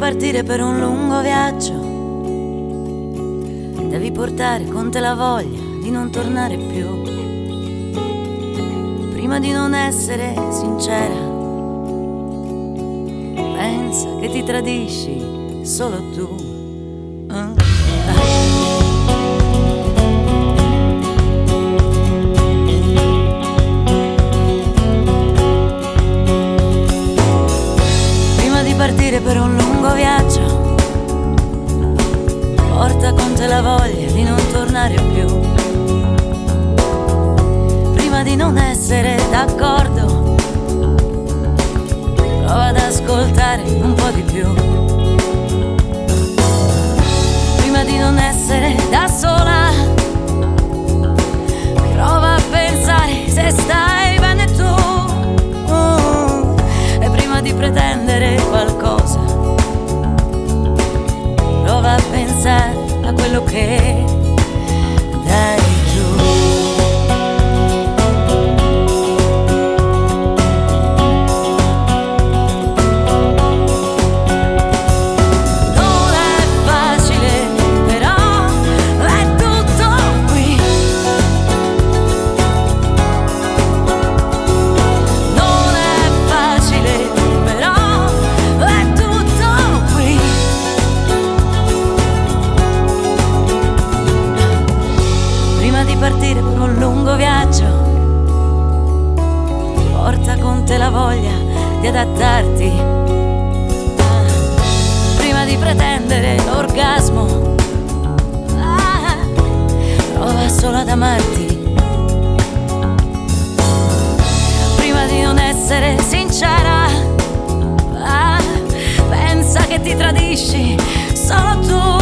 partire per un lungo viaggio, devi portare con te la voglia di non tornare più. Prima di non essere sincera, pensa che ti tradisci solo tu. Prima di partire per un lungo viaggio, porta con te la voglia di non tornare più. Prima di non essere d'accordo, prova ad ascoltare un po' di più. Prima di non essere da sola, prova a pensare se stai bene tu. E prima di pretendere qualcosa, prova a pensare a quello che dai giù. Non è facile, però è tutto qui. Non è facile, però è tutto qui. Prima di partire per un lungo viaggio, porta con te la voglia di adattarti. Prima di pretendere l'orgasmo, prova solo ad amarti. Prima di non essere sincera, pensa che ti tradisci solo tu.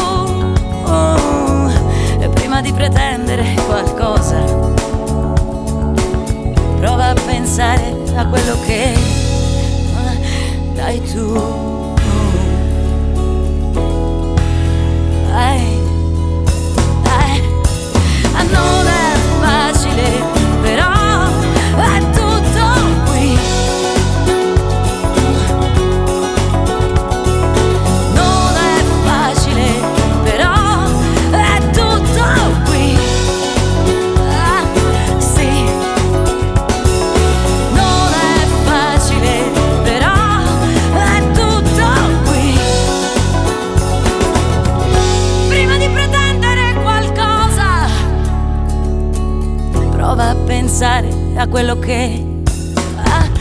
E prima di pretendere qualcosa, prova a pensare a quello che dai tu. Non è facile, però è tutto qui. Non è facile, però è tutto qui. Sì. Non è facile, però è tutto qui. Prima di pretendere qualcosa, prova a pensare a quello che